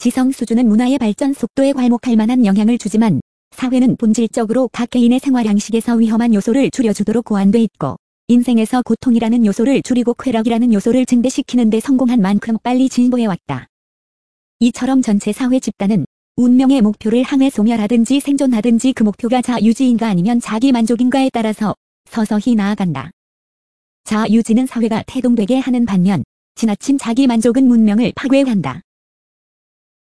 지성 수준은 문화의 발전 속도에 괄목할 만한 영향을 주지만 사회는 본질적으로 각 개인의 생활 양식에서 위험한 요소를 줄여주도록 고안돼 있고 인생에서 고통이라는 요소를 줄이고 쾌락이라는 요소를 증대시키는 데 성공한 만큼 빨리 진보해왔다. 이처럼 전체 사회 집단은 운명의 목표를 항해 소멸하든지 생존하든지 그 목표가 자유지인가 아니면 자기만족인가에 따라서 서서히 나아간다. 자유지는 사회가 태동되게 하는 반면 지나친 자기만족은 문명을 파괴한다.